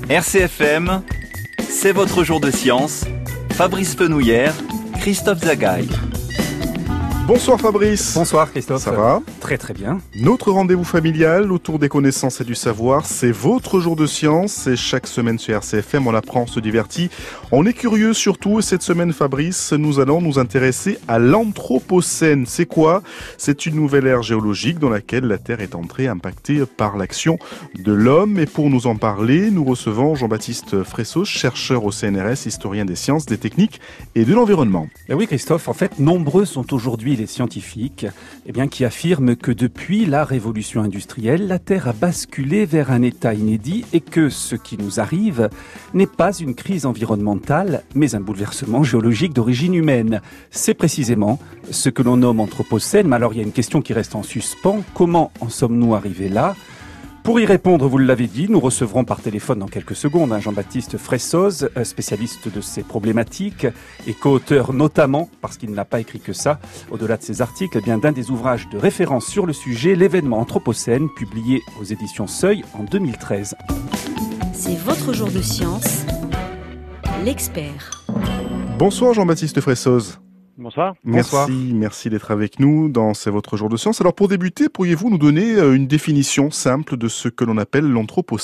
RCFM, c'est votre jour de science. Fabrice Fenouillère, Christophe Zagaï. Bonsoir Fabrice. Bonsoir Christophe. Ça va ? Très très bien. Notre rendez-vous familial autour des connaissances et du savoir, c'est votre jour de science. Et chaque semaine sur RCFM, on apprend, on se divertit. On est curieux surtout. Et cette semaine, Fabrice, nous allons nous intéresser à l'Anthropocène. C'est quoi ? C'est une nouvelle ère géologique dans laquelle la Terre est entrée impactée par l'action de l'homme. Et pour nous en parler, nous recevons Jean-Baptiste Fressos, chercheur au CNRS, historien des sciences, des techniques et de l'environnement. Ben oui Christophe, en fait, nombreux sont aujourd'hui les scientifiques qui affirment que depuis la révolution industrielle, la Terre a basculé vers un état inédit et que ce qui nous arrive n'est pas une crise environnementale, mais un bouleversement géologique d'origine humaine. C'est précisément ce que l'on nomme Anthropocène. Mais alors il y a une question qui reste en suspens. Comment en sommes-nous arrivés là ? Pour y répondre, vous l'avez dit, nous recevrons par téléphone dans quelques secondes Jean-Baptiste Fressos, spécialiste de ces problématiques et co-auteur notamment, parce qu'il n'a pas écrit que ça, au-delà de ses articles, d'un des ouvrages de référence sur le sujet, l'événement Anthropocène, publié aux éditions Seuil en 2013. C'est votre jour de science, l'expert. Bonsoir Jean-Baptiste Fressos. Bonsoir. Merci d'être avec nous dans C'est votre jour de science. Alors pour débuter, pourriez-vous nous donner une définition simple de ce que l'on appelle l'Anthropocène ?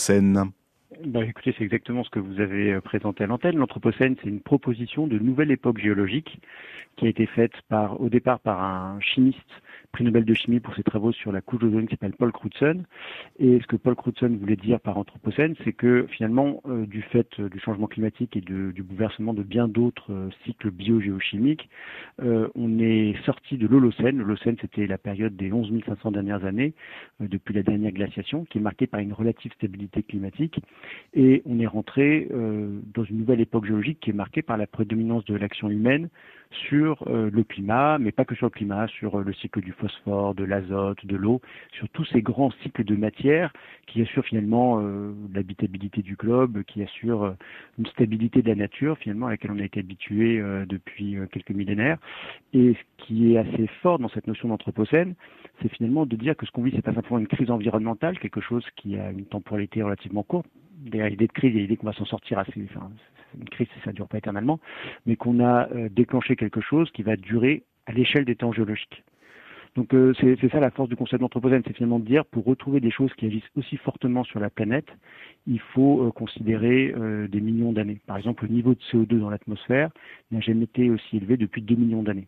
Écoutez, c'est exactement ce que vous avez présenté à l'antenne. L'Anthropocène, c'est une proposition de nouvelle époque géologique qui a été faite au départ par un chimiste, prix Nobel de chimie pour ses travaux sur la couche d'ozone qui s'appelle Paul Crutzen. Et ce que Paul Crutzen voulait dire par Anthropocène, c'est que finalement, du fait du changement climatique et du bouleversement de bien d'autres cycles biogéochimiques, on est sorti de l'Holocène. L'Holocène, c'était la période des 11 500 dernières années, depuis la dernière glaciation, qui est marquée par une relative stabilité climatique. Et on est rentré dans une nouvelle époque géologique qui est marquée par la prédominance de l'action humaine sur le climat, mais pas que sur le climat, sur le cycle du phosphore, de l'azote, de l'eau, sur tous ces grands cycles de matière qui assurent finalement l'habitabilité du globe, qui assurent une stabilité de la nature finalement à laquelle on a été habitué depuis quelques millénaires. Et ce qui est assez fort dans cette notion d'anthropocène, c'est finalement de dire que ce qu'on vit, c'est pas simplement une crise environnementale, quelque chose qui a une temporalité relativement courte. Derrière l'idée de crise, il y a l'idée qu'on va s'en sortir une crise, ça ne dure pas éternellement, mais qu'on a déclenché quelque chose qui va durer à l'échelle des temps géologiques. Donc c'est ça la force du concept d'Anthropocène, c'est finalement de dire, pour retrouver des choses qui agissent aussi fortement sur la planète, il faut considérer des millions d'années. Par exemple, le niveau de CO2 dans l'atmosphère n'a jamais été aussi élevé depuis 2 millions d'années.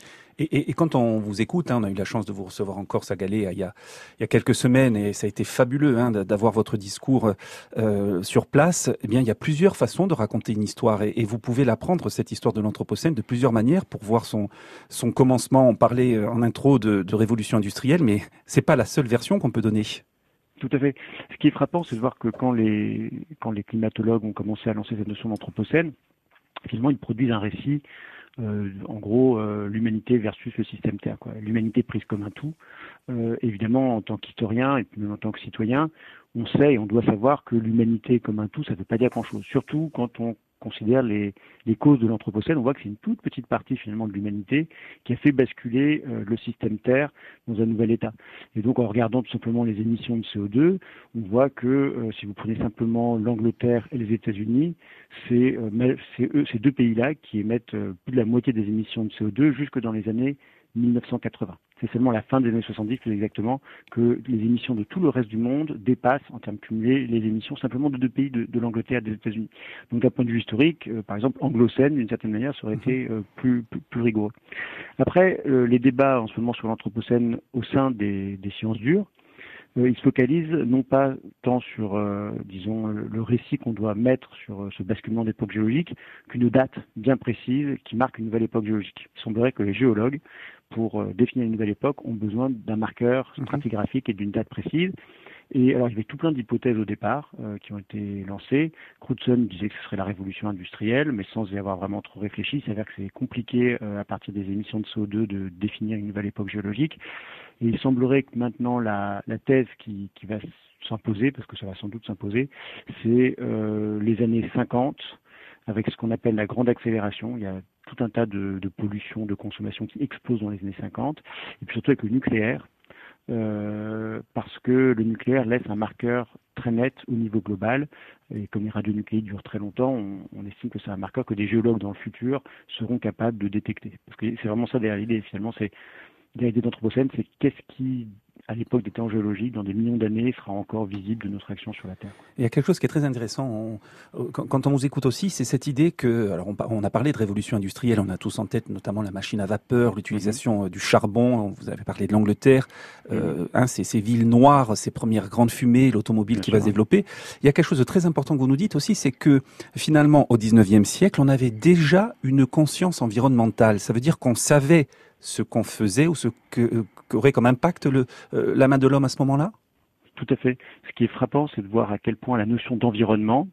Et quand on vous écoute, on a eu la chance de vous recevoir encore à Galais il y a quelques semaines et ça a été fabuleux d'avoir votre discours sur place. Eh bien, il y a plusieurs façons de raconter une histoire et vous pouvez l'apprendre, cette histoire de l'Anthropocène, de plusieurs manières pour voir son commencement. On parlait en intro de révolution industrielle, mais c'est pas la seule version qu'on peut donner. Tout à fait. Ce qui est frappant, c'est de voir que quand les climatologues ont commencé à lancer cette notion d'Anthropocène, finalement, ils produisent un récit en gros, l'humanité versus le système Terre, quoi. L'humanité prise comme un tout. Évidemment, en tant qu'historien et même en tant que citoyen, on sait et on doit savoir que l'humanité comme un tout, ça ne veut pas dire grand-chose. Surtout quand on considère les causes de l'Anthropocène, on voit que c'est une toute petite partie finalement de l'humanité qui a fait basculer le système Terre dans un nouvel état. Et donc en regardant tout simplement les émissions de CO2, on voit que si vous prenez simplement l'Angleterre et les États-Unis, c'est ces deux pays-là qui émettent plus de la moitié des émissions de CO2 jusque dans les années 1980. C'est seulement à la fin des années 70, plus exactement, que les émissions de tout le reste du monde dépassent, en termes cumulés, les émissions simplement de deux pays, de l'Angleterre et des États-Unis. Donc d'un point de vue historique, par exemple, anglocène, d'une certaine manière, ça aurait été plus rigoureux. Après, les débats en ce moment sur l'Anthropocène au sein des sciences dures, ils se focalisent non pas tant sur, le récit qu'on doit mettre sur ce basculement d'époque géologique, qu'une date bien précise qui marque une nouvelle époque géologique. Il semblerait que les géologues, pour définir une nouvelle époque, ont besoin d'un marqueur stratigraphique et d'une date précise. Et alors, il y avait tout plein d'hypothèses au départ qui ont été lancées. Crutzen disait que ce serait la révolution industrielle, mais sans y avoir vraiment trop réfléchi. Il s'avère que c'est compliqué à partir des émissions de CO2 de définir une nouvelle époque géologique. Et il semblerait que maintenant la thèse qui va s'imposer, parce que ça va sans doute s'imposer, c'est les années 50, avec ce qu'on appelle la grande accélération. Il y a tout un tas de pollution, de consommation qui explose dans les années 50, et puis surtout avec le nucléaire. parce que le nucléaire laisse un marqueur très net au niveau global. Et comme les radionucléides durent très longtemps, on estime que c'est un marqueur que des géologues dans le futur seront capables de détecter. Parce que c'est vraiment ça derrière l'idée. Finalement, derrière l'idée d'Anthropocène, c'est qu'est-ce qui, à l'époque des temps géologiques, dans des millions d'années, sera encore visible de notre action sur la Terre. Il y a quelque chose qui est très intéressant quand on vous écoute aussi, c'est cette idée que, alors on a parlé de révolution industrielle, on a tous en tête notamment la machine à vapeur, l'utilisation du charbon, vous avez parlé de l'Angleterre, ces villes noires, ces premières grandes fumées, l'automobile qui va se développer. Il y a quelque chose de très important que vous nous dites aussi, c'est que finalement au 19e siècle, on avait déjà une conscience environnementale. Ça veut dire qu'on savait ce qu'on faisait ou ce qu'aurait comme impact la main de l'homme à ce moment-là? Tout à fait. Ce qui est frappant, c'est de voir à quel point la notion d'environnement,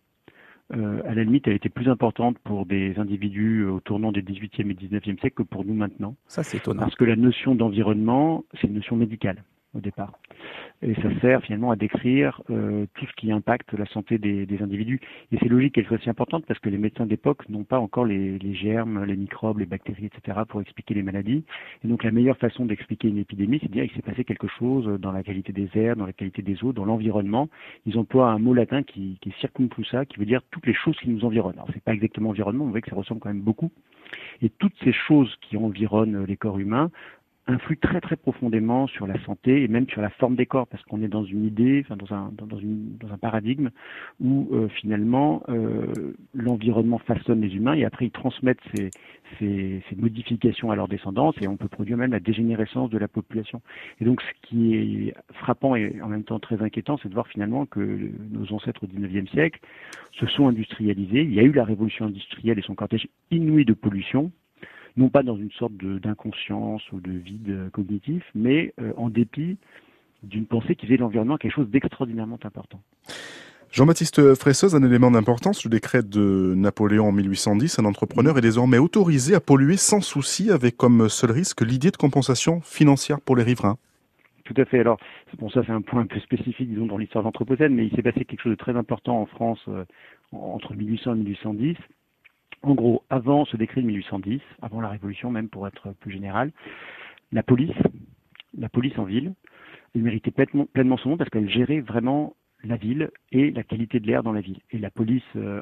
à la limite, elle était plus importante pour des individus au tournant des 18e et 19e siècles que pour nous maintenant. Ça, c'est étonnant. Parce que la notion d'environnement, c'est une notion médicale au départ. Et ça sert finalement à décrire tout ce qui impacte la santé des individus. Et c'est logique qu'elle soit si importante parce que les médecins d'époque n'ont pas encore les germes, les microbes, les bactéries, etc. pour expliquer les maladies. Et donc la meilleure façon d'expliquer une épidémie, c'est de dire qu'il s'est passé quelque chose dans la qualité des airs, dans la qualité des eaux, dans l'environnement. Ils emploient un mot latin qui circule tout ça, qui veut dire toutes les choses qui nous environnent. Alors c'est pas exactement environnement, on voit que ça ressemble quand même beaucoup. Et toutes ces choses qui environnent les corps humains influe très très profondément sur la santé et même sur la forme des corps, parce qu'on est dans une idée, dans un paradigme où finalement l'environnement façonne les humains et après ils transmettent ces modifications à leur descendance et on peut produire même la dégénérescence de la population. Et donc ce qui est frappant et en même temps très inquiétant, c'est de voir finalement que nos ancêtres au 19e siècle se sont industrialisés. Il y a eu la révolution industrielle et son cortège inouï de pollution, non pas dans une sorte d'inconscience ou de vide cognitif, mais en dépit d'une pensée qui faisait de l'environnement quelque chose d'extraordinairement important. Jean-Baptiste Fressoz, un élément d'importance, le décret de Napoléon en 1810, un entrepreneur est désormais autorisé à polluer sans souci avec comme seul risque l'idée de compensation financière pour les riverains. Tout à fait. Alors, ça c'est un point un peu spécifique, disons, dans l'histoire de l'Anthropocène, mais il s'est passé quelque chose de très important en France entre 1800 et 1810. En gros, avant ce décret de 1810, avant la Révolution même pour être plus général, la police en ville, elle méritait pleinement son nom parce qu'elle gérait vraiment la ville et la qualité de l'air dans la ville. Et la police,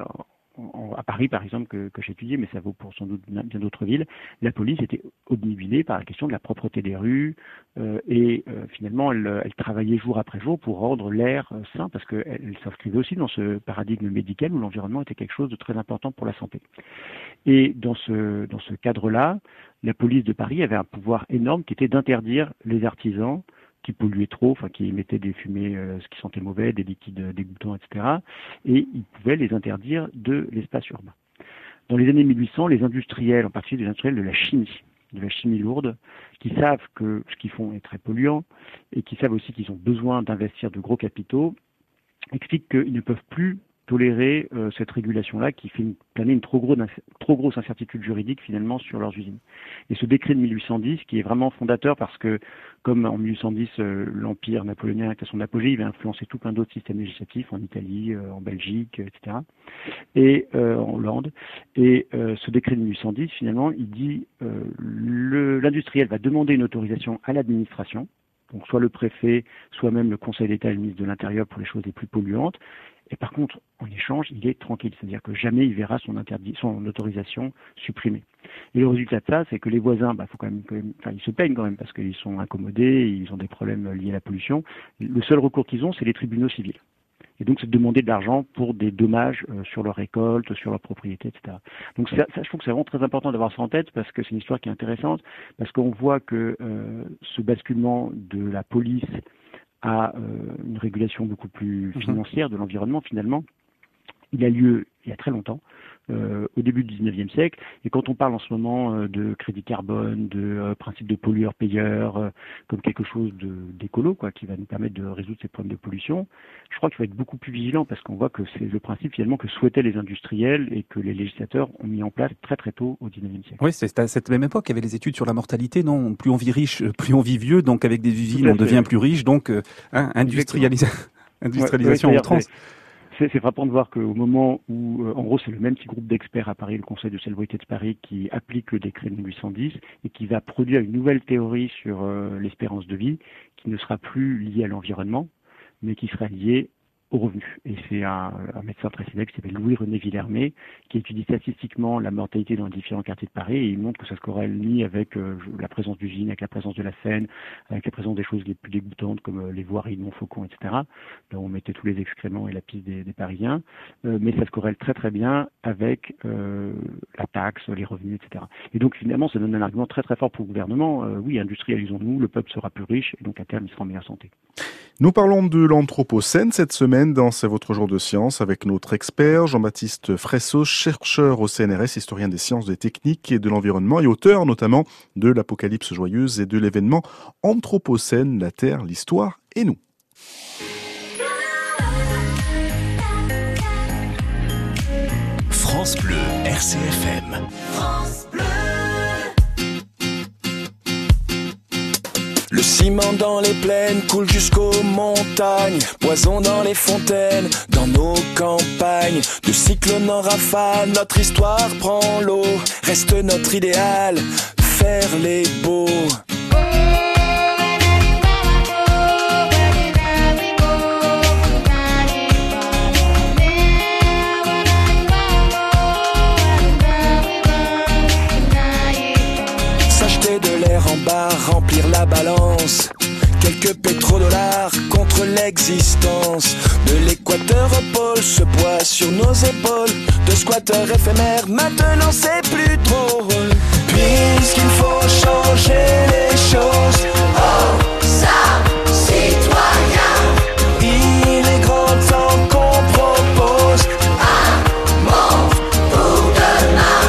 à Paris par exemple, que j'ai étudié, mais ça vaut pour sans doute bien d'autres villes, la police était obnubilée par la question de la propreté des rues et finalement elle travaillait jour après jour pour rendre l'air sain parce qu'elle s'inscrivait aussi dans ce paradigme médical où l'environnement était quelque chose de très important pour la santé. Et dans ce cadre-là, la police de Paris avait un pouvoir énorme qui était d'interdire les artisans qui polluaient trop, qui émettaient des fumées qui sentaient mauvais, des liquides dégoûtants, etc. Et ils pouvaient les interdire de l'espace urbain. Dans les années 1800, les industriels, en particulier les industriels de la chimie lourde, qui savent que ce qu'ils font est très polluant et qui savent aussi qu'ils ont besoin d'investir de gros capitaux, expliquent qu'ils ne peuvent plus tolérer cette régulation-là qui fait planer une trop grosse incertitude juridique finalement sur leurs usines. Et ce décret de 1810 qui est vraiment fondateur parce que comme en 1810 l'empire napoléonien était à son apogée, il va influencer tout plein d'autres systèmes législatifs en Italie, en Belgique, etc. et en Hollande. Et ce décret de 1810 finalement il dit l'industriel va demander une autorisation à l'administration, donc soit le préfet, soit même le Conseil d'État et le ministre de l'Intérieur pour les choses les plus polluantes. Et par contre, en échange, il est tranquille, c'est-à-dire que jamais il verra son autorisation supprimée. Et le résultat de ça, c'est que les voisins, ils se peignent quand même parce qu'ils sont incommodés, ils ont des problèmes liés à la pollution. Le seul recours qu'ils ont, c'est les tribunaux civils. Et donc, c'est de demander de l'argent pour des dommages sur leur récolte, sur leur propriété, etc. Donc, ça, je trouve que c'est vraiment très important d'avoir ça en tête parce que c'est une histoire qui est intéressante, parce qu'on voit que ce basculement de la police à une régulation beaucoup plus financière de l'environnement, finalement, il a lieu il y a très longtemps, au début du 19e siècle. Et quand on parle en ce moment de crédit carbone, de principe de pollueur-payeur, comme quelque chose d'écolo, qui va nous permettre de résoudre ces problèmes de pollution, je crois qu'il faut être beaucoup plus vigilant parce qu'on voit que c'est le principe finalement que souhaitaient les industriels et que les législateurs ont mis en place très très tôt au 19e siècle. Oui, c'est à cette même époque qu'il y avait les études sur la mortalité, non? Plus on vit riche, plus on vit vieux, donc avec des usines on devient plus riche, donc industrialisation en outrance. C'est frappant de voir qu'au moment où, en gros, c'est le même petit groupe d'experts à Paris, le Conseil de célébrité de Paris, qui applique le décret 1810 et qui va produire une nouvelle théorie sur l'espérance de vie qui ne sera plus liée à l'environnement, mais qui sera liée aux revenus. Et c'est un médecin très célèbre qui s'appelle Louis-René Villermé, qui étudie statistiquement la mortalité dans les différents quartiers de Paris, et il montre que ça se corrèle ni avec la présence d'usines, avec la présence de la Seine, avec la présence des choses les plus dégoûtantes comme les voiries non faucons, etc. Là où on mettait tous les excréments et la pisse des Parisiens, mais ça se corrèle très très bien avec la taxe, les revenus, etc. Et donc finalement, ça donne un argument très très fort pour le gouvernement. Oui, industrialisons-nous, le peuple sera plus riche, et donc à terme, il sera en meilleure santé. Nous parlons de l'Anthropocène cette semaine dans C'est votre jour de science avec notre expert Jean-Baptiste Fressos, chercheur au CNRS, historien des sciences, des techniques et de l'environnement et auteur notamment de l'Apocalypse joyeuse et de l'événement Anthropocène, la Terre, l'histoire et nous. France Bleu, RCFM. France Bleu. Le ciment dans les plaines coule jusqu'aux montagnes, poison dans les fontaines, dans nos campagnes. De cyclone en rafale, notre histoire prend l'eau. Reste notre idéal, faire les beaux. S'acheter de l'air en bar, remplir la balance. Quelques pétrodollars contre l'existence. De l'équateur au pôle, ce poids sur nos épaules. De squatteurs éphémères, maintenant c'est plus drôle. Puisqu'il faut changer les choses. Oh, ça, citoyen. Il est grand temps qu'on propose un monde pour demain.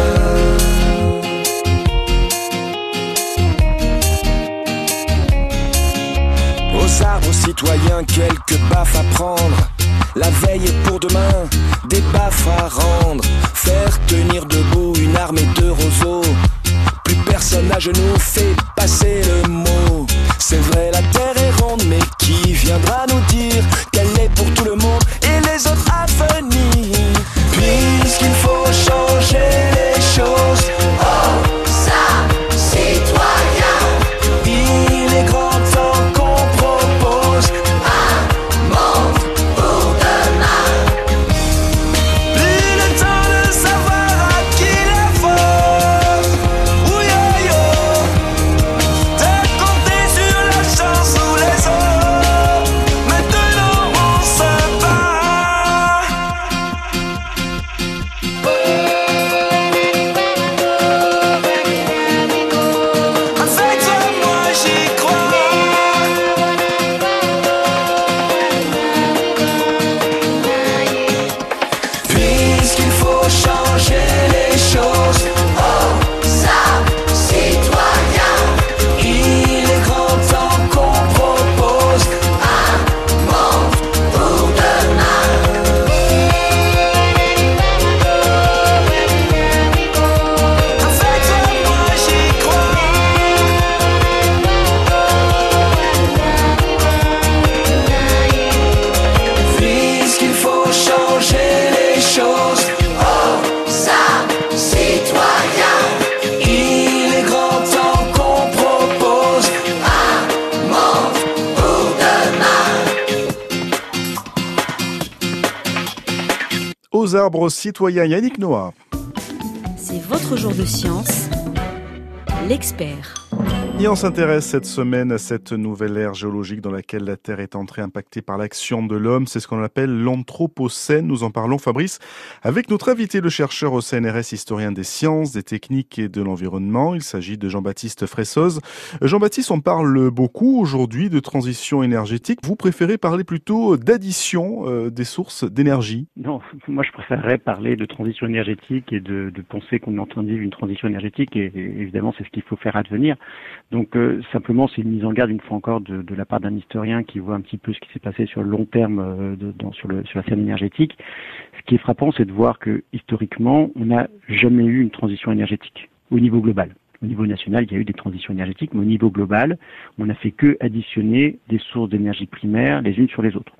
Aux arbres, aux citoyens, quelques baffes à prendre. La veille est pour demain, des baffes à rendre. Faire tenir debout une armée de roseaux. Plus personne à genoux fait passer le mot. C'est vrai, la terre est ronde, mais qui viendra nous dire qu'elle est pour tout le monde et les autres à venir? Puisqu'il faut changer les choses. Oh, ça, citoyen. Il est grand temps qu'on propose un monde pour demain. Plus le temps de savoir à qui la faute. Ouyo-yo. De compter sur la chance ou les autres. Maintenant on se bat. Avec toi moi j'y crois. Puisqu'il faut changer les choses. Oh, ça, citoyen. Il est grand temps qu'on propose un monde pour demain. Avec toi moi j'y crois. Puisqu'il faut changer les choses. Oh, ça, citoyen. Il est grand temps qu'on propose un monde pour demain. Aux arbres citoyens, Yannick Noah. C'est votre jour de science, l'expert. Et on s'intéresse cette semaine à cette nouvelle ère géologique dans laquelle la Terre est entrée impactée par l'action de l'homme. C'est ce qu'on appelle l'Anthropocène. Nous en parlons, Fabrice, avec notre invité, le chercheur au CNRS, historien des sciences, des techniques et de l'environnement. Il s'agit de Jean-Baptiste Fressos. Jean-Baptiste, on parle beaucoup aujourd'hui de transition énergétique. Vous préférez parler plutôt d'addition des sources d'énergie? Non, moi je préférerais parler de transition énergétique et de penser qu'on est en train de vivre une transition énergétique et évidemment c'est ce qu'il faut faire advenir. Donc simplement c'est une mise en garde une fois encore de la part d'un historien qui voit un petit peu ce qui s'est passé sur le long terme sur la scène énergétique. Ce qui est frappant, c'est de voir que historiquement on n'a jamais eu une transition énergétique au niveau global. Au niveau national, il y a eu des transitions énergétiques, mais au niveau global, on n'a fait que additionner des sources d'énergie primaire les unes sur les autres.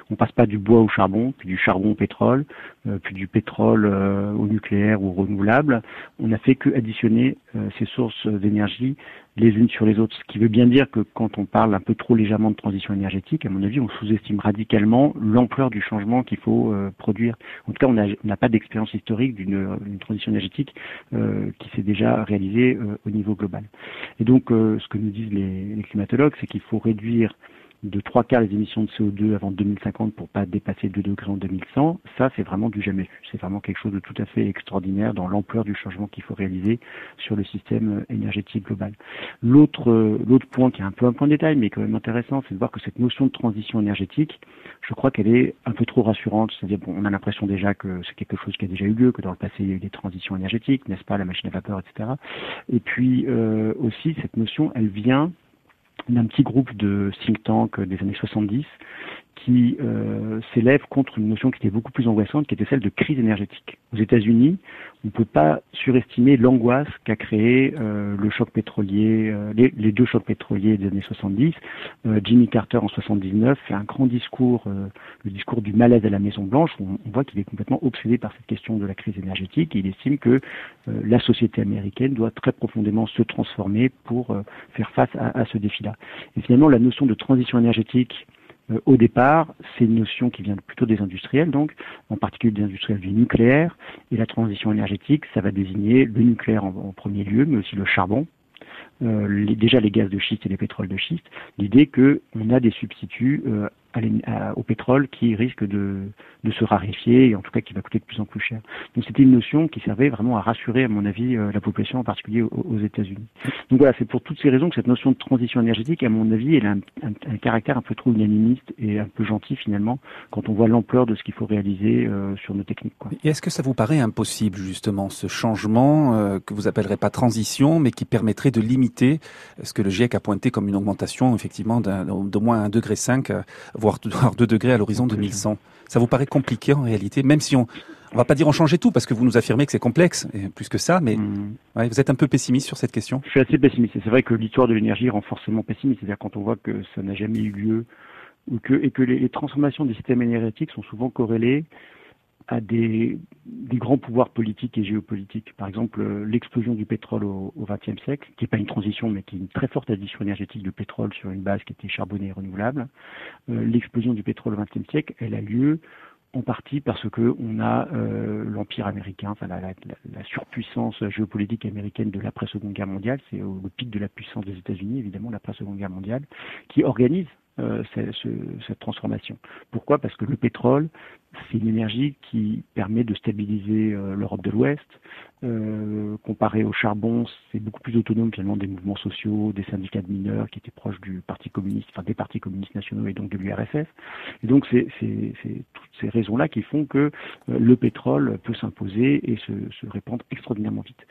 On passe pas du bois au charbon, puis du charbon au pétrole, puis du pétrole au nucléaire ou renouvelable. On n'a fait que additionner ces sources d'énergie les unes sur les autres. Ce qui veut bien dire que quand on parle un peu trop légèrement de transition énergétique, à mon avis, on sous-estime radicalement l'ampleur du changement qu'il faut produire. En tout cas, on n'a pas d'expérience historique d'une transition énergétique qui s'est déjà réalisée au niveau global. Et donc, ce que nous disent les climatologues, c'est qu'il faut réduire de 3/4 les émissions de CO2 avant 2050 pour pas dépasser 2 degrés en 2100, ça c'est vraiment du jamais vu. C'est vraiment quelque chose de tout à fait extraordinaire dans l'ampleur du changement qu'il faut réaliser sur le système énergétique global. L'autre point qui est un peu un point de détail mais quand même intéressant, c'est de voir que cette notion de transition énergétique, je crois qu'elle est un peu trop rassurante. C'est-à-dire on a l'impression déjà que c'est quelque chose qui a déjà eu lieu, que dans le passé il y a eu des transitions énergétiques, n'est-ce pas, la machine à vapeur, etc. Et puis aussi cette notion, elle vient d'un petit groupe de think tank des années 70 qui s'élève contre une notion qui était beaucoup plus angoissante, qui était celle de crise énergétique. Aux États-Unis, on ne peut pas surestimer l'angoisse qu'a créé le choc pétrolier, les deux chocs pétroliers des années 70. Jimmy Carter en 79 fait un grand discours, le discours du malaise à la Maison Blanche, où on voit qu'il est complètement obsédé par cette question de la crise énergétique et il estime que la société américaine doit très profondément se transformer pour faire face à ce défi-là. Et finalement, la notion de transition énergétique au départ, c'est une notion qui vient plutôt des industriels, donc en particulier des industriels du nucléaire. Et la transition énergétique, ça va désigner le nucléaire en premier lieu, mais aussi le charbon. Déjà les gaz de schiste et les pétroles de schiste. L'idée qu'on a des substituts au pétrole qui risque de se raréfier et en tout cas qui va coûter de plus en plus cher. Donc c'était une notion qui servait vraiment à rassurer, à mon avis, la population, en particulier aux États-Unis. Donc voilà, c'est pour toutes ces raisons que cette notion de transition énergétique, à mon avis, elle a un caractère un peu trop unanimiste et un peu gentil finalement quand on voit l'ampleur de ce qu'il faut réaliser sur nos techniques, quoi. Et est-ce que ça vous paraît impossible justement ce changement que vous appellerez pas transition, mais qui permettrait de limiter ce que le GIEC a pointé comme une augmentation effectivement d'au moins 1,5 degré, voire 2 degrés à l'horizon 2100. Ça vous paraît compliqué en réalité, même si on va pas dire en changer tout, parce que vous nous affirmez que c'est complexe, et plus que ça, mais ouais, vous êtes un peu pessimiste sur cette question? Je suis assez pessimiste, et c'est vrai que l'histoire de l'énergie rend forcément pessimiste, c'est-à-dire quand on voit que ça n'a jamais eu lieu, et que les transformations des systèmes énergétiques sont souvent corrélées à des grands pouvoirs politiques et géopolitiques. Par exemple, l'explosion du pétrole au XXe siècle, qui n'est pas une transition, mais qui est une très forte addition énergétique de pétrole sur une base qui était charbonnée et renouvelable. L'explosion du pétrole au XXe siècle, elle a lieu en partie parce que on a l'empire américain, enfin la surpuissance géopolitique américaine de l'après-Seconde Guerre mondiale, c'est au pic de la puissance des États-Unis, évidemment, l'après-Seconde Guerre mondiale, qui organise cette transformation. Pourquoi? Parce que le pétrole, c'est une énergie qui permet de stabiliser l'Europe de l'Ouest. Comparé au charbon, c'est beaucoup plus autonome finalement des mouvements sociaux, des syndicats de mineurs qui étaient proches du Parti communiste, enfin des partis communistes nationaux et donc de l'URSS. Et donc c'est toutes ces raisons-là qui font que le pétrole peut s'imposer et se répandre extraordinairement vite.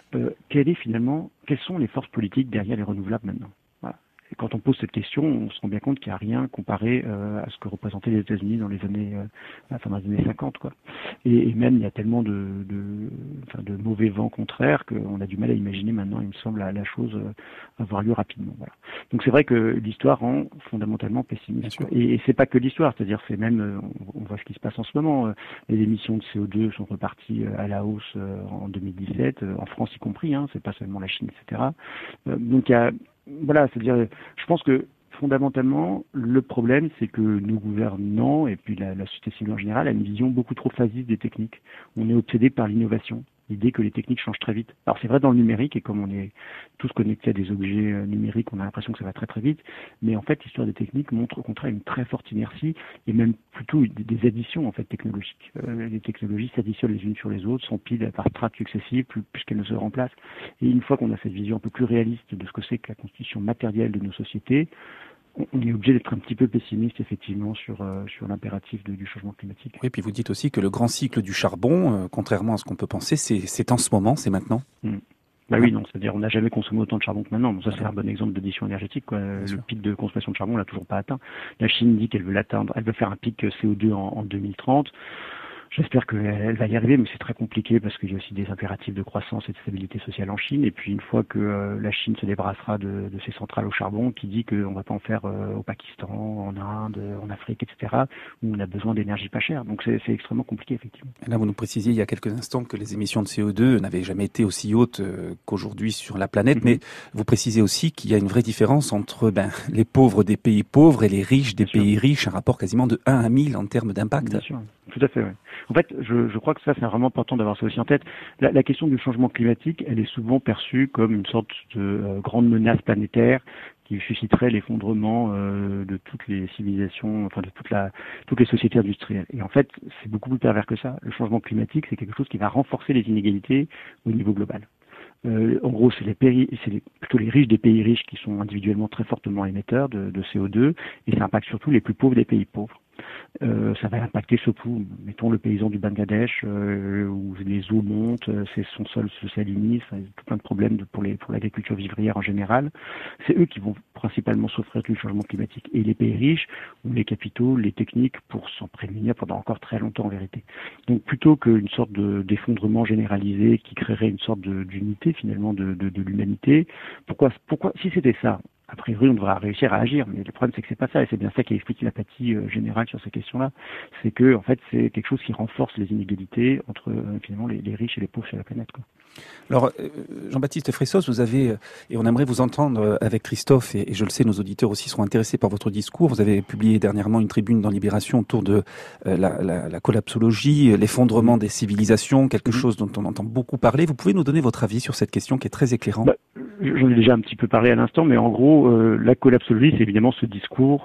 Quelles sont les forces politiques derrière les renouvelables maintenant? Et quand on pose cette question, on se rend bien compte qu'il n'y a rien comparé à ce que représentaient les États-Unis dans les années 50, quoi. Et même il y a tellement de mauvais vents contraires qu'on a du mal à imaginer maintenant, il me semble, la chose avoir lieu rapidement. Voilà. Donc c'est vrai que l'histoire rend fondamentalement pessimiste. Et c'est pas que l'histoire, c'est-à-dire c'est même, on voit ce qui se passe en ce moment. Les émissions de CO2 sont reparties à la hausse en 2017, en France y compris, hein, c'est pas seulement la Chine, etc. Donc il y a voilà, c'est-à-dire, je pense que fondamentalement, le problème, c'est que nos gouvernants et puis la société civile en général a une vision beaucoup trop phasiste des techniques. On est obsédé par l'innovation, l'idée que les techniques changent très vite. Alors c'est vrai dans le numérique, et comme on est tous connectés à des objets numériques, on a l'impression que ça va très très vite, mais en fait l'histoire des techniques montre au contraire une très forte inertie et même plutôt des additions en fait technologiques. Les technologies s'additionnent les unes sur les autres, s'empilent par strates successives puisqu'elles ne se remplacent. Et une fois qu'on a cette vision un peu plus réaliste de ce que c'est que la constitution matérielle de nos sociétés, on est obligé d'être un petit peu pessimiste effectivement sur l'impératif du changement climatique. Oui, puis vous dites aussi que le grand cycle du charbon, contrairement à ce qu'on peut penser, c'est en ce moment, c'est maintenant. Bah oui, non, c'est-à-dire on n'a jamais consommé autant de charbon que maintenant. Donc ça c'est un bon exemple d'addition énergétique, quoi. Le pic de consommation de charbon on l'a toujours pas atteint. La Chine dit qu'elle veut l'atteindre, elle veut faire un pic CO2 en 2030. J'espère qu'elle va y arriver, mais c'est très compliqué parce qu'il y a aussi des impératifs de croissance et de stabilité sociale en Chine. Et puis une fois que la Chine se débarrassera de ses centrales au charbon, qui dit qu'on va pas en faire au Pakistan, en Inde, en Afrique, etc., où on a besoin d'énergie pas chère. Donc c'est extrêmement compliqué, effectivement. Et là, vous nous précisiez il y a quelques instants que les émissions de CO2 n'avaient jamais été aussi hautes qu'aujourd'hui sur la planète, mais vous précisez aussi qu'il y a une vraie différence entre les pauvres des pays pauvres et les riches des pays riches, un rapport quasiment de 1 à 1000 en termes d'impact. Bien sûr, tout à fait, oui. En fait, je crois que ça, c'est vraiment important d'avoir ça aussi en tête. La question du changement climatique, elle est souvent perçue comme une sorte de grande menace planétaire qui susciterait l'effondrement de toutes les civilisations, enfin de toutes les sociétés industrielles. Et en fait, c'est beaucoup plus pervers que ça. Le changement climatique, c'est quelque chose qui va renforcer les inégalités au niveau global. En gros, c'est plutôt les riches des pays riches qui sont individuellement très fortement émetteurs de CO2, et ça impacte surtout les plus pauvres des pays pauvres. Ça va impacter surtout, mettons, le paysan du Bangladesh, où les eaux montent, son sol se salinise, il y a tout plein de problèmes pour l'agriculture vivrière en général. C'est eux qui vont principalement souffrir du changement climatique. Et les pays riches ont les capitaux, les techniques pour s'en prémunir pendant encore très longtemps en vérité. Donc plutôt qu'une sorte d'effondrement généralisé qui créerait une sorte d'unité finalement de l'humanité, pourquoi si c'était ça, a priori, on devra réussir à agir, mais le problème c'est que c'est pas ça, et c'est bien ça qui explique l'apathie générale sur ces questions-là. C'est que, en fait, c'est quelque chose qui renforce les inégalités entre finalement les riches et les pauvres sur la planète, quoi. Alors, Jean-Baptiste Fressos, vous avez, et on aimerait vous entendre avec Christophe, et je le sais, nos auditeurs aussi seront intéressés par votre discours. Vous avez publié dernièrement une tribune dans Libération autour de la collapsologie, l'effondrement des civilisations, quelque chose dont on entend beaucoup parler. Vous pouvez nous donner votre avis sur cette question qui est très éclairante? J'en ai déjà un petit peu parlé à l'instant, mais en gros, la collapsologie, c'est évidemment ce discours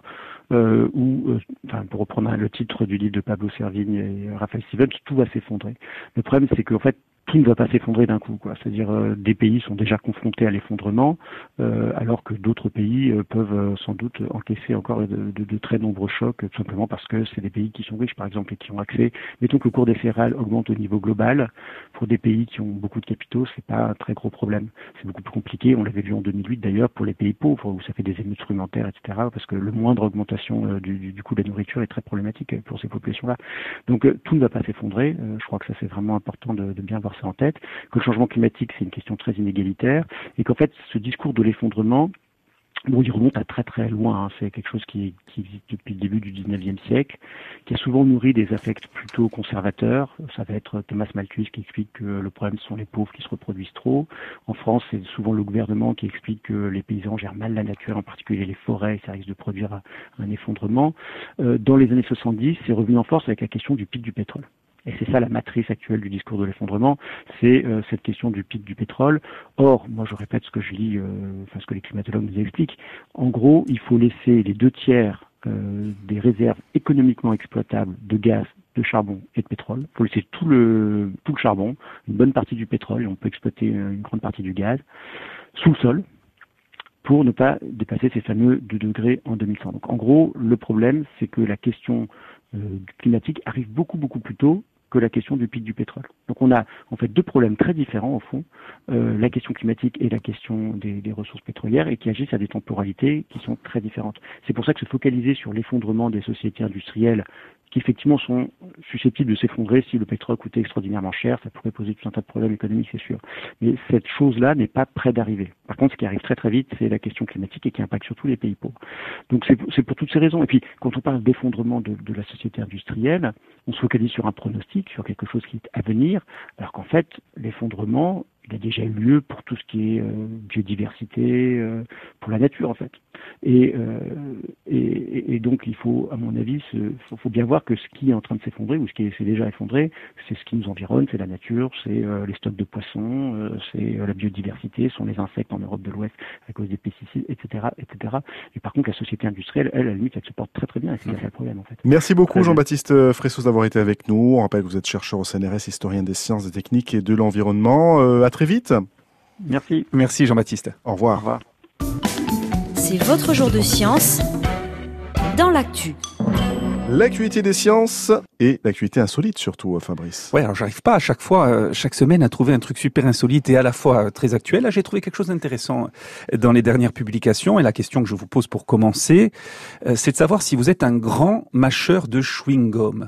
où, pour reprendre le titre du livre de Pablo Servigne et Raphaël Stevens, tout va s'effondrer. Le problème, c'est qu'en fait, tout ne va pas s'effondrer d'un coup, quoi. C'est-à-dire des pays sont déjà confrontés à l'effondrement, alors que d'autres pays peuvent sans doute encaisser encore de très nombreux chocs, tout simplement parce que c'est des pays qui sont riches, par exemple, et qui ont accès. Mettons que le cours des céréales augmente au niveau global. Pour des pays qui ont beaucoup de capitaux, c'est pas un très gros problème. C'est beaucoup plus compliqué. On l'avait vu en 2008 d'ailleurs pour les pays pauvres, où ça fait des émeutes rudimentaires, etc. Parce que le moindre augmentation du coût de la nourriture est très problématique pour ces populations-là. Donc tout ne va pas s'effondrer. Je crois que ça c'est vraiment important de bien voir ça en tête, que le changement climatique c'est une question très inégalitaire et qu'en fait ce discours de l'effondrement, il remonte à très très loin, hein. C'est quelque chose qui existe depuis le début du 19e siècle, qui a souvent nourri des affects plutôt conservateurs. Ça va être Thomas Malthus qui explique que le problème sont les pauvres qui se reproduisent trop. En France, c'est souvent le gouvernement qui explique que les paysans gèrent mal la nature, en particulier les forêts, et ça risque de produire un effondrement. Dans les années 70, c'est revenu en force avec la question du pic du pétrole. Et c'est ça la matrice actuelle du discours de l'effondrement, c'est cette question du pic du pétrole. Or, moi je répète ce que je lis, ce que les climatologues nous expliquent. En gros, il faut laisser les 2/3 des réserves économiquement exploitables de gaz, de charbon et de pétrole. Il faut laisser tout le charbon, une bonne partie du pétrole, et on peut exploiter une grande partie du gaz, sous le sol, pour ne pas dépasser ces fameux 2 degrés en 2100. Donc en gros, le problème, c'est que la question climatique arrive beaucoup plus tôt que la question du pic du pétrole. Donc on a en fait deux problèmes très différents au fond, la question climatique et la question des ressources pétrolières, et qui agissent à des temporalités qui sont très différentes. C'est pour ça que se focaliser sur l'effondrement des sociétés industrielles qui effectivement sont susceptibles de s'effondrer si le pétrole coûtait extraordinairement cher, ça pourrait poser tout un tas de problèmes économiques, c'est sûr. Mais cette chose-là n'est pas près d'arriver. Par contre, ce qui arrive très très vite, c'est la question climatique et qui impacte surtout les pays pauvres. Donc c'est pour toutes ces raisons. Et puis, quand on parle d'effondrement de la société industrielle, on se focalise sur un pronostic, sur quelque chose qui est à venir, alors qu'en fait, l'effondrement, il a déjà eu lieu pour tout ce qui est biodiversité, pour la nature en fait. Et donc il faut, à mon avis, faut bien voir que ce qui est en train de s'effondrer ou ce qui s'est déjà effondré, c'est ce qui nous environne, c'est la nature, c'est les stocks de poissons, c'est la biodiversité, sont les insectes en Europe de l'Ouest à cause des pesticides, etc., etc. Et par contre, la société industrielle, elle, à la limite, elle se porte très très bien. Et c'est ça le problème en fait. Merci beaucoup Jean-Baptiste Fressos d'avoir été avec nous. On rappelle que vous êtes chercheur au CNRS, historien des sciences, des techniques et de l'environnement. À très vite. Merci. Merci Jean-Baptiste. Au revoir. Au revoir. C'est votre jour de science dans l'actu. L'actualité des sciences et l'actualité insolite surtout, Fabrice. Ouais, alors j'arrive pas à chaque fois, chaque semaine, à trouver un truc super insolite et à la fois très actuel. Là, j'ai trouvé quelque chose d'intéressant dans les dernières publications, et la question que je vous pose pour commencer, c'est de savoir si vous êtes un grand mâcheur de chewing-gum. Non.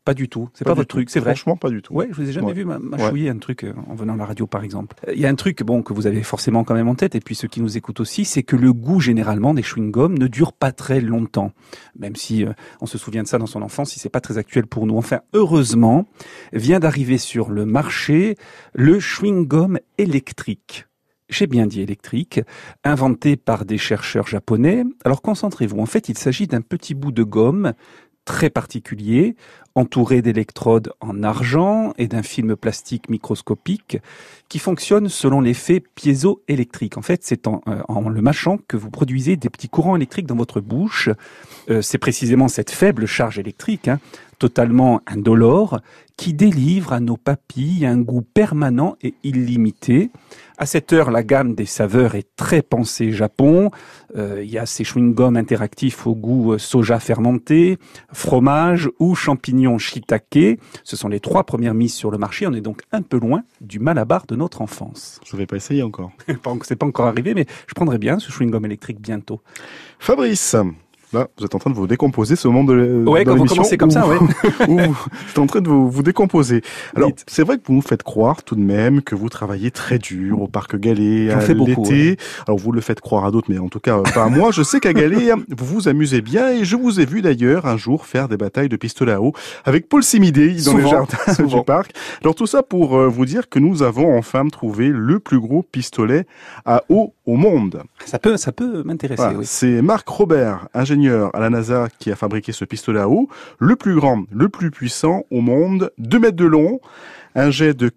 Pas du tout. C'est pas votre truc, c'est vrai. Franchement, pas du tout. Ouais, je vous ai jamais vu mâchouiller un truc en venant à la radio, par exemple. Il y a un truc, que vous avez forcément quand même en tête, et puis ceux qui nous écoutent aussi, c'est que le goût, généralement, des chewing-gums ne dure pas très longtemps. Même si on se souvient de ça dans son enfance, si c'est pas très actuel pour nous. Enfin, heureusement, vient d'arriver sur le marché le chewing-gum électrique. J'ai bien dit électrique, inventé par des chercheurs japonais. Alors concentrez-vous, en fait il s'agit d'un petit bout de gomme très particulier, entouré d'électrodes en argent et d'un film plastique microscopique qui fonctionne selon l'effet piézoélectrique. En fait, c'est en le mâchant que vous produisez des petits courants électriques dans votre bouche. C'est précisément cette faible charge électrique, totalement indolore, qui délivre à nos papilles un goût permanent et illimité. À cette heure, la gamme des saveurs est très pensée Japon. Il y a ces chewing-gums interactifs au goût soja fermenté, fromage ou champignons shiitake. Ce sont les 3 premières mises sur le marché. On est donc un peu loin du malabar de notre enfance. Je ne vais pas essayer encore. C'est pas encore arrivé, mais je prendrai bien ce chewing-gum électrique bientôt. Fabrice, là, vous êtes en train de vous décomposer ce moment de quand vous commencez comme ça, ouais. Vous êtes en train de vous décomposer. Alors, c'est vrai que vous nous faites croire tout de même que vous travaillez très dur au Parc Gallet l'été. Ouais. Alors, vous le faites croire à d'autres, mais en tout cas, pas à moi. Je sais qu'à Gallet, vous vous amusez bien et je vous ai vu d'ailleurs un jour faire des batailles de pistolet à eau avec Paul Simidé dans les jardins du parc. Alors, tout ça pour vous dire que nous avons enfin trouvé le plus gros pistolet à eau au monde. Ça peut m'intéresser, voilà, oui. C'est Marc Robert, ingénieur à la NASA, qui a fabriqué ce pistolet à eau, le plus grand, le plus puissant au monde, 2 mètres de long, un jet de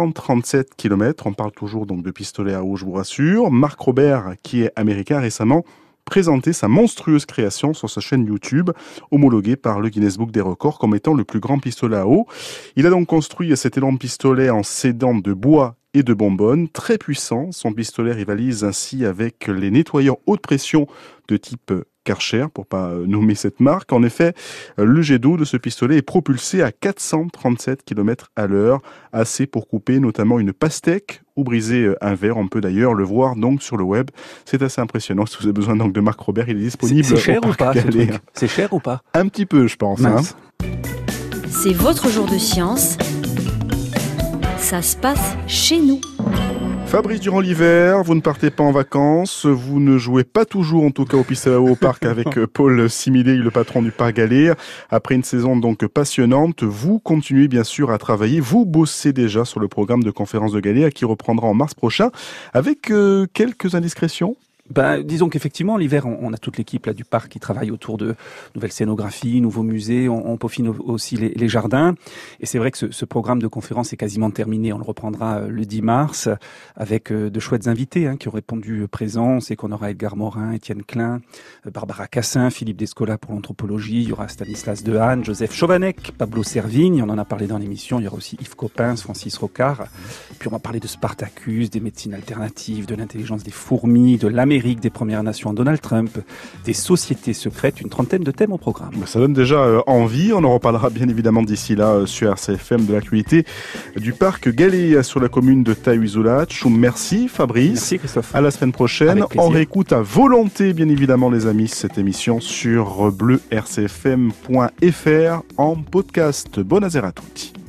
437 km. On parle toujours donc de pistolet à eau, je vous rassure. Marc Robert, qui est américain, a récemment présenté sa monstrueuse création sur sa chaîne YouTube, homologuée par le Guinness Book des records comme étant le plus grand pistolet à eau. Il a donc construit cet énorme pistolet en s'aidant de bois et de bonbonnes, très puissant. Son pistolet rivalise ainsi avec les nettoyeurs haute pression de type Karcher, pour pas nommer cette marque. En effet, le jet d'eau de ce pistolet est propulsé à 437 km à l'heure, assez pour couper notamment une pastèque ou briser un verre. On peut d'ailleurs le voir donc sur le web. C'est assez impressionnant. Si vous avez besoin donc de Marc Robert, il est disponible. C'est cher ou pas, ce truc ? C'est cher ou pas ? Un petit peu, je pense. C'est votre jour de science. Ça se passe chez nous. Fabrice, durant l'hiver, vous ne partez pas en vacances, vous ne jouez pas toujours, en tout cas au pistolet à eau au parc avec Paul Simidé, le patron du parc Gallet. Après une saison donc passionnante, vous continuez bien sûr à travailler. Vous bossez déjà sur le programme de conférence de Gallet qui reprendra en mars prochain avec quelques indiscrétions. Disons qu'effectivement, l'hiver, on a toute l'équipe là du parc qui travaille autour de nouvelles scénographies, nouveaux musées. On peaufine aussi les jardins. Et c'est vrai que ce programme de conférence est quasiment terminé. On le reprendra le 10 mars avec de chouettes invités qui ont répondu présent. C'est qu'on aura Edgar Morin, Étienne Klein, Barbara Cassin, Philippe Descola pour l'anthropologie. Il y aura Stanislas Dehaene, Joseph Chovanec, Pablo Servigne. On en a parlé dans l'émission. Il y aura aussi Yves Coppens, Francis Rocard. Puis on va parler de Spartacus, des médecines alternatives, de l'intelligence des fourmis, de l'Amérique des Premières Nations, Donald Trump, des sociétés secrètes, une trentaine de thèmes au programme. Ça donne déjà envie. On en reparlera bien évidemment d'ici là sur RCFM de l'actualité du parc Gallet sur la commune de Tahuizoulac. Merci Fabrice. Merci Christophe. À la semaine prochaine. On réécoute à volonté bien évidemment les amis cette émission sur bleurcfm.fr en podcast. Bonne azère à tous.